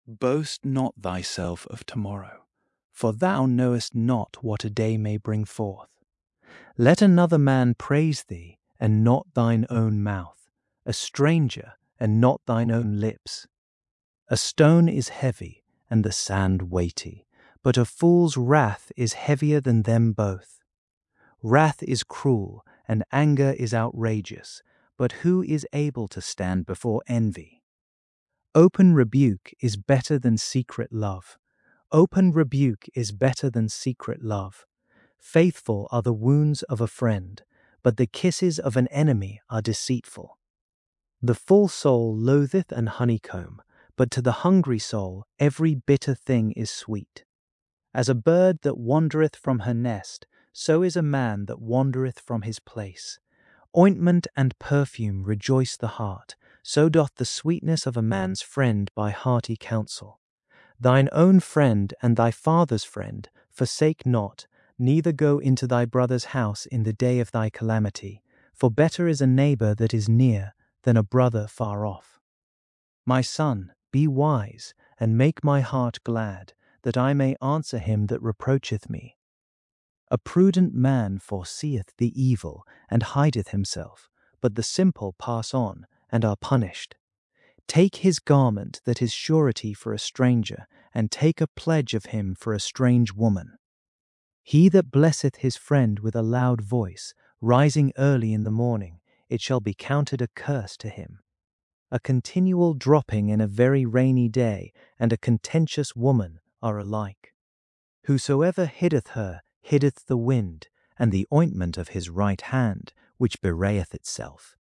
Boast not thyself of tomorrow, for thou knowest not what a day may bring forth. Let another man praise thee, and not thine own mouth, a stranger, and not thine own lips. A stone is heavy, and the sand weighty, but a fool's wrath is heavier than them both. Wrath is cruel, and anger is outrageous, but who is able to stand before envy? Open rebuke is better than secret love. Open rebuke is better than secret love. Faithful are the wounds of a friend, but the kisses of an enemy are deceitful. The full soul loatheth an honeycomb, but to the hungry soul every bitter thing is sweet. As a bird that wandereth from her nest, so is a man that wandereth from his place. Ointment and perfume rejoice the heart, so doth the sweetness of a man's friend by hearty counsel. Thine own friend and thy father's friend forsake not, neither go into thy brother's house in the day of thy calamity, for better is a neighbor that is near than a brother far off. My son, be wise, and make my heart glad, that I may answer him that reproacheth me. A prudent man foreseeth the evil, and hideth himself, but the simple pass on, and are punished. Take his garment that is surety for a stranger, and take a pledge of him for a strange woman. He that blesseth his friend with a loud voice, rising early in the morning, it shall be counted a curse to him. A continual dropping in a very rainy day, and a contentious woman are alike. Whosoever hiddeth her, hiddeth the wind, and the ointment of his right hand, which bewrayeth itself.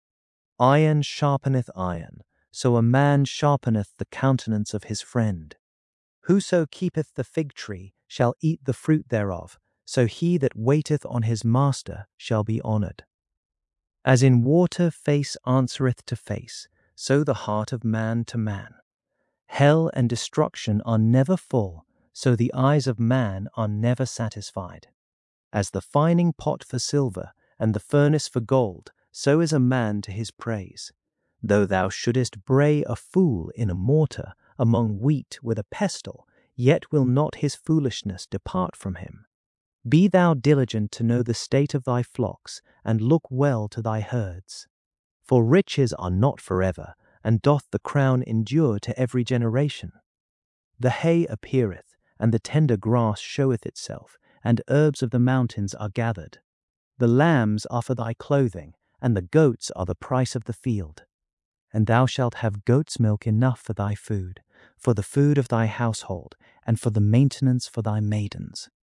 Iron sharpeneth iron, so a man sharpeneth the countenance of his friend. Whoso keepeth the fig tree shall eat the fruit thereof, so he that waiteth on his master shall be honoured. As in water face answereth to face, so the heart of man to man. Hell and destruction are never full, so the eyes of man are never satisfied. As the fining pot for silver, and the furnace for gold, so is a man to his praise. Though thou shouldest bray a fool in a mortar, among wheat with a pestle, yet will not his foolishness depart from him. Be thou diligent to know the state of thy flocks, and look well to thy herds. For riches are not forever, and doth the crown endure to every generation? The hay appeareth, and the tender grass showeth itself, and herbs of the mountains are gathered. The lambs are for thy clothing, and the goats are the price of the field. And thou shalt have goat's milk enough for thy food, for the food of thy household, and for the maintenance for thy maidens.